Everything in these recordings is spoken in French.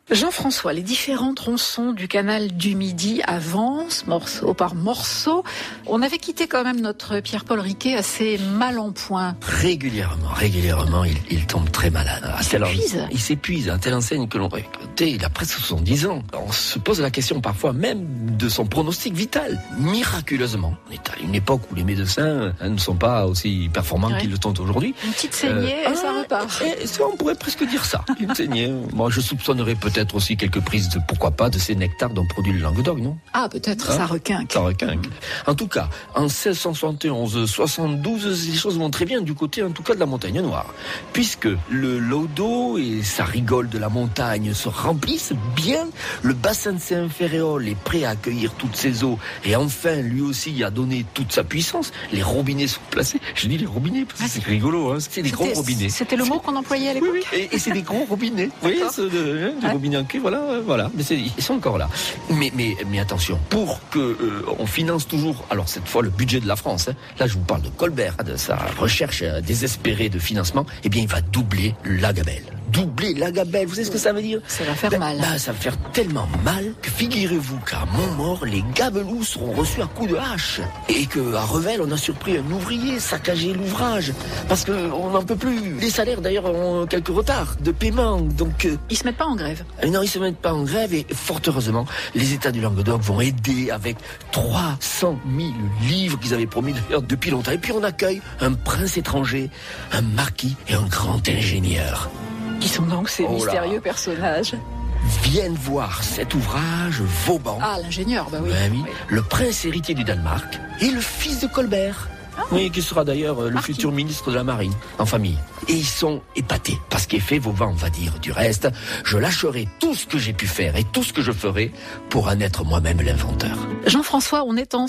Jean-François, les différents tronçons du canal du Midi avancent, morceau par morceau. On avait quitté quand même notre Pierre-Paul Riquet assez mal en point. Régulièrement, il tombe très malade. Il s'épuise à telle enseigne que il a presque 70 ans. On se pose la question parfois même de son pronostic vital. Miraculeusement, on est à une époque où les médecins ne sont pas aussi performants qu'ils le sont aujourd'hui. Une petite saignée et ça repart. On pourrait presque dire ça. Une saignée. Moi, je soupçonnerais peut-être aussi quelques prises de, pourquoi pas, de ces nectars dont produit le Languedoc, non? Ah, peut-être, ça requinque. Ça requinque. En tout cas, en 1671-72, les choses vont très bien du côté, en tout cas, de la Montagne Noire. Puisque le lodo et sa rigole de la montagne se remplissent bien, le bassin de Saint-Ferréol est prêt à accueillir toutes ces eaux, et enfin, lui aussi a donné toute sa puissance. Les robinets sont placés. Je dis les robinets, parce que c'est rigolo, hein. C'est des gros robinets. C'était le mot qu'on employait à l'époque? Oui. Et c'est des gros robinets. Vous voyez, des robinets en quai, voilà. Mais ils sont encore là. Mais attention, pour que on finance toujours, alors cette fois le budget de la France, hein, là je vous parle de Colbert, de sa recherche désespérée de financement, eh bien il va doubler la gabelle. Vous savez ce que ça veut dire? Ça va faire mal. Ça va faire tellement mal que figurez-vous qu'à Montmaur, les gabelous seront reçus à coups de hache. Et qu'à Revel, on a surpris un ouvrier saccager l'ouvrage. Parce qu'on n'en peut plus. Les salaires d'ailleurs ont quelques retards de paiement. Donc, ils se mettent pas en grève. Non, ils se mettent pas en grève et fort heureusement, les États du Languedoc vont aider avec 300 000 livres qu'ils avaient promis d'ailleurs depuis longtemps. Et puis on accueille un prince étranger, un marquis et un grand ingénieur. Qui sont donc ces mystérieux personnages? Viennent voir cet ouvrage Vauban. Ah, l'ingénieur, bah oui. Le prince héritier du Danemark et le fils de Colbert. Oui, qui sera d'ailleurs le futur ministre de la Marine, en famille. Et ils sont épatés, parce qu'effet Vauban va dire du reste, je lâcherai tout ce que j'ai pu faire et tout ce que je ferai pour en être moi-même l'inventeur. Jean-François, on est en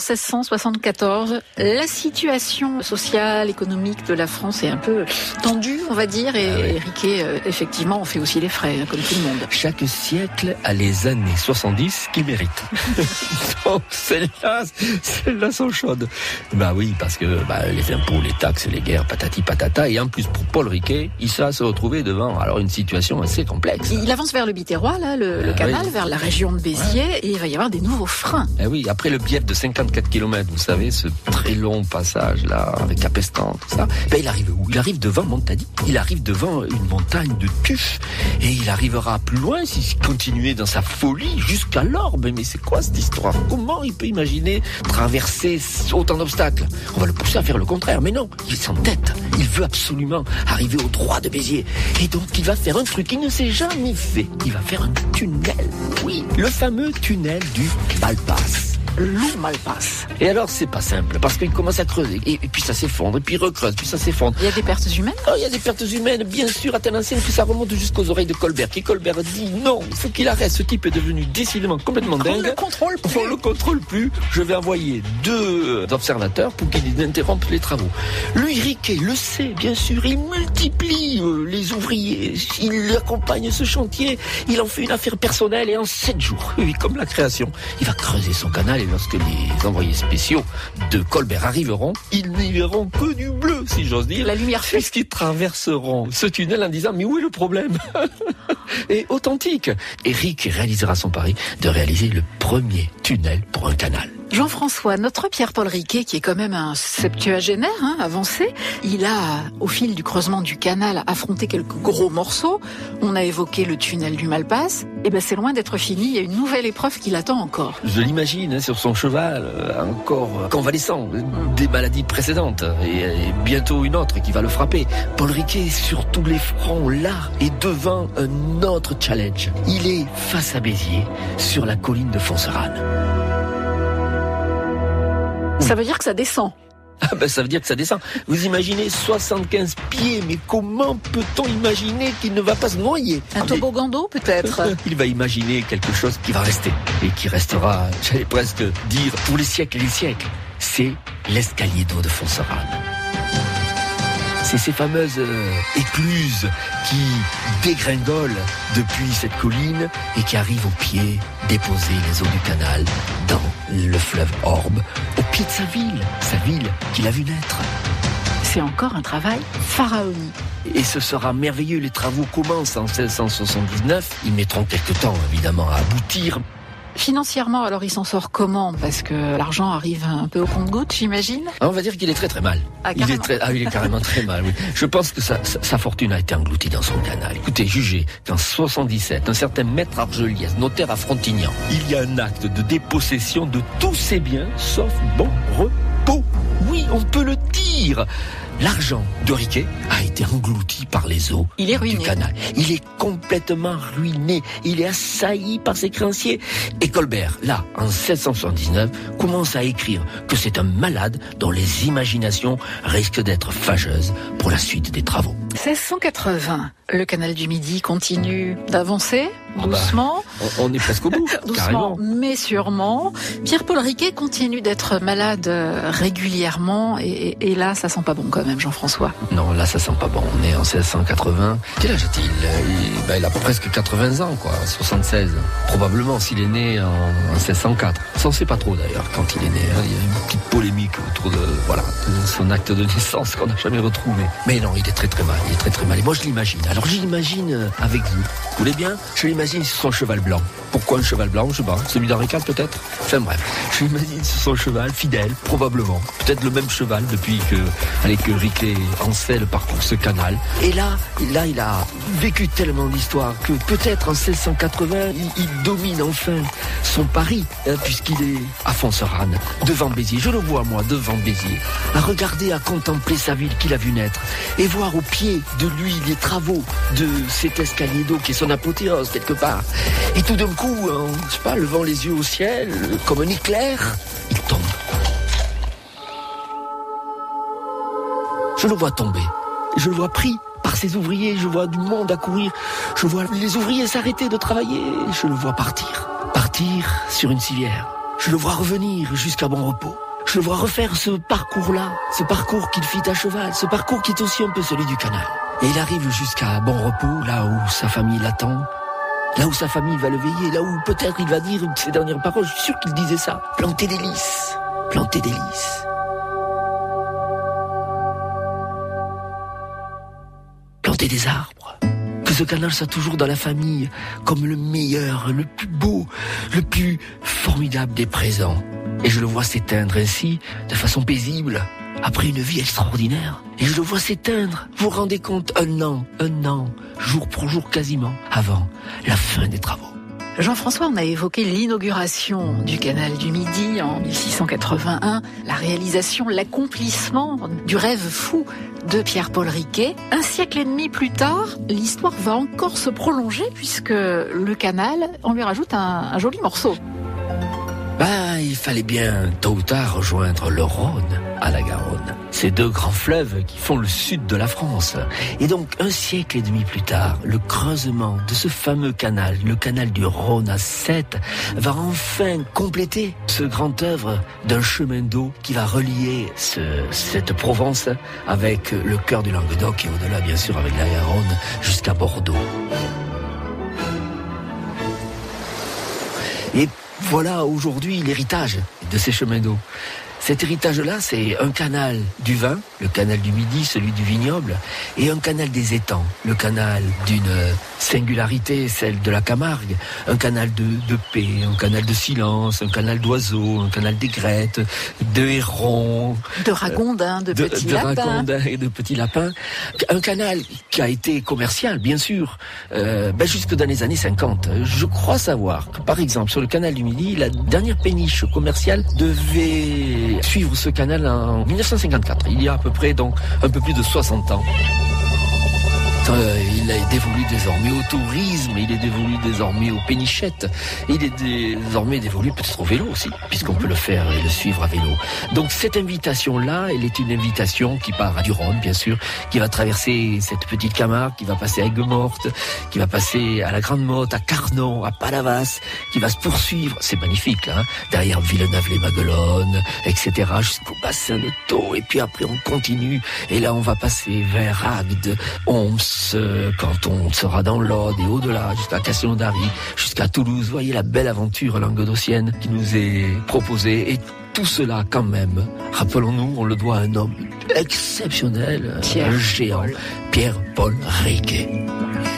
1674. La situation sociale, économique de la France est un peu tendue, on va dire, et Riquet, effectivement, on fait aussi les frais, comme tout le monde. Chaque siècle a les années 70 qu'il mérite. Donc, celles-là sont chaudes. Bah oui, parce que les impôts, les taxes, les guerres, patati patata, et en plus pour Paul Riquet, il va se retrouver devant une situation assez complexe. Il avance vers le Biterrois, là, le canal, vers la région de Béziers, et il va y avoir des nouveaux freins. Oui, après le bief de 54 km, vous savez, ce très long passage là, avec Capestan, tout ça, il arrive où? Il arrive devant Montadi. Il arrive devant une montagne de tufs, et il arrivera plus loin s'il continuait dans sa folie jusqu'à l'Orbe. Mais c'est quoi cette histoire? Comment il peut imaginer traverser autant d'obstacles? On va le pousser à faire le contraire, mais non, il s'entête. Il veut absolument arriver au droit de Béziers. Et donc, il va faire un truc qu'il ne s'est jamais fait. Il va faire un tunnel. Oui, le fameux tunnel du Malpasse. Malpasse. Et alors, c'est pas simple, parce qu'il commence à creuser, et puis ça s'effondre, et puis il recreuse, puis ça s'effondre. Il y a des pertes humaines? Il y a des pertes humaines, bien sûr, à telle enseigne que ça remonte jusqu'aux oreilles de Colbert, qui Colbert dit non, il faut qu'il arrête, ce type est devenu décidément complètement dingue. On le contrôle plus. Je vais envoyer 2 observateurs pour qu'ils interrompent les travaux. Lui, Riquet, le sait, bien sûr, il multiplie les ouvriers, il accompagne ce chantier, il en fait une affaire personnelle, et en 7 jours, oui, comme la création, il va creuser son canal. Et lorsque les envoyés spéciaux de Colbert arriveront, ils n'y verront que du bleu, si j'ose dire. La lumière fut. Puisqu'ils traverseront ce tunnel en disant, mais où est le problème? Et authentique. Eric réalisera son pari de réaliser le premier tunnel pour un canal. Jean-François, notre Pierre-Paul Riquet, qui est quand même un septuagénaire avancé, il a, au fil du creusement du canal, affronté quelques gros morceaux. On a évoqué le tunnel du Malpasse. C'est loin d'être fini. Il y a une nouvelle épreuve qui l'attend encore. Je l'imagine, sur son cheval, encore convalescent des maladies précédentes, et bientôt une autre qui va le frapper. Paul Riquet, sur tous les fronts, là, est devant un autre challenge. Il est face à Béziers, sur la colline de Fonserane. Ça veut dire que ça descend. Ça veut dire que ça descend. Vous imaginez 75 pieds, mais comment peut-on imaginer qu'il ne va pas se noyer? Un toboggan d'eau, peut-être? Il va imaginer quelque chose qui va rester, et qui restera, j'allais presque dire, pour les siècles et les siècles. C'est l'escalier d'eau de Fonserane. C'est ces fameuses écluses qui dégringolent depuis cette colline et qui arrivent au pied, déposer les eaux du canal dans le fleuve Orbe, au pied de sa ville qu'il a vu naître. c'est encore un travail pharaonique. Et ce sera merveilleux, les travaux commencent en 1679. Ils mettront quelque temps, évidemment, à aboutir. Financièrement, alors il s'en sort comment? Parce que l'argent arrive un peu au compte-gouttes, j'imagine. On va dire qu'il est très très mal. Il est carrément très mal, oui. Je pense que sa fortune a été engloutie dans son canal. Écoutez, jugez qu'en 77, un certain maître Argeliès, notaire à Frontignan, il y a un acte de dépossession de tous ses biens, sauf bon repos. Oui, on peut le dire. L'argent de Riquet a été englouti par les eaux du canal. Il est complètement ruiné. Il est assailli par ses créanciers. Et Colbert, là, en 1779, commence à écrire que c'est un malade dont les imaginations risquent d'être fâcheuses pour la suite des travaux. 1680, le canal du Midi continue d'avancer, doucement. On est presque au bout, doucement, mais sûrement. Pierre-Paul Riquet continue d'être malade régulièrement, et là, ça sent pas bon quand même, Jean-François. Non, là, ça sent pas bon. On est en 1680. Quel âge a-t-il ? Il a presque 80 ans, quoi, 76. Probablement, s'il est né en 1604. Ça, on sait pas trop, d'ailleurs, quand il est né. Il y a une petite polémique autour de son acte de naissance qu'on n'a jamais retrouvé. Mais non, il est très très mal. Il est très très mal. Et moi, je l'imagine. Alors, je l'imagine avec vous. Vous voulez bien ? Je l'imagine sur son cheval blanc. Pourquoi un cheval blanc ? Je sais pas. Celui d'Henri IV, peut-être ? Enfin bref. Je l'imagine sur son cheval, fidèle, probablement. Peut-être le même cheval depuis que Riquet Ancel parcourt ce canal. Et là, il a vécu tellement d'histoires que peut-être en 1680, il domine enfin son Paris, puisqu'il est à Fonserane, devant Béziers. Je le vois, moi, devant Béziers, à regarder, à contempler sa ville qu'il a vu naître, et voir au pied de lui les travaux de cet escalier d'eau qui est son apothéose, quelque part. Et tout d'un coup, je sais pas, levant les yeux au ciel, comme un éclair, il tombe. Je le vois tomber. Je le vois pris par ses ouvriers. Je vois du monde accourir. Je vois les ouvriers s'arrêter de travailler. Je le vois partir. Partir sur une civière. Je le vois revenir jusqu'à Bon Repos. Je le vois refaire ce parcours-là. Ce parcours qu'il fit à cheval. Ce parcours qui est aussi un peu celui du canal. Et il arrive jusqu'à Bon Repos, là où sa famille l'attend. Là où sa famille va le veiller. Là où peut-être il va dire ses dernières paroles. Je suis sûr qu'il disait ça. Planter des lys. Planter des lys. Planter des arbres, que ce canal soit toujours dans la famille comme le meilleur, le plus beau, le plus formidable des présents. Et je le vois s'éteindre ainsi, de façon paisible, après une vie extraordinaire. Et je le vois s'éteindre, vous vous rendez compte, un an, jour pour jour quasiment, avant la fin des travaux. Jean-François, on a évoqué l'inauguration du canal du Midi en 1681, la réalisation, l'accomplissement du rêve fou de Pierre-Paul Riquet. Un siècle et demi plus tard, l'histoire va encore se prolonger puisque le canal, on lui rajoute un joli morceau. Il fallait bien, tôt ou tard, rejoindre le Rhône à la Garonne. Ces deux grands fleuves qui font le sud de la France. Et donc, un siècle et demi plus tard, le creusement de ce fameux canal, le canal du Rhône à 7, va enfin compléter ce grand œuvre d'un chemin d'eau qui va relier cette Provence avec le cœur du Languedoc et au-delà, bien sûr, avec la Garonne jusqu'à Bordeaux. Et voilà aujourd'hui l'héritage de ces chemins d'eau. Cet héritage-là, c'est un canal du vin, le canal du Midi, celui du vignoble, et un canal des étangs, le canal d'une singularité, celle de la Camargue, un canal de paix, un canal de silence, un canal d'oiseaux, un canal d'aigrettes, de hérons, de ragondins, de petits lapins. De ragondins et de petits lapins. Un canal qui a été commercial, bien sûr, jusque dans les années 50. Je crois savoir que, par exemple, sur le canal du Midi, la dernière péniche commerciale devait suivre ce canal en 1954. Il y a à peu près donc un peu plus de 60 ans. Il est dévolu désormais au tourisme, il est dévolu désormais aux pénichettes, il est désormais dévolu peut-être au vélo aussi, puisqu'on peut le faire et le suivre à vélo. Donc cette invitation-là, elle est une invitation qui part du Rhône, bien sûr, qui va traverser cette petite Camargue, qui va passer à Aigues-Mortes, qui va passer à la Grande Motte, à Carnon, à Palavas, qui va se poursuivre, c'est magnifique là, derrière Villeneuve-les-Maguelones, etc., jusqu'au bassin de Thau, et puis après on continue, et là on va passer vers Agde, Homs, quand on sera dans l'Aude et au-delà, jusqu'à Castelnaudary, jusqu'à Toulouse. Vous voyez la belle aventure languedocienne qui nous est proposée. Et tout cela, quand même, rappelons-nous, on le doit à un homme exceptionnel, un géant, Pierre-Paul Riquet.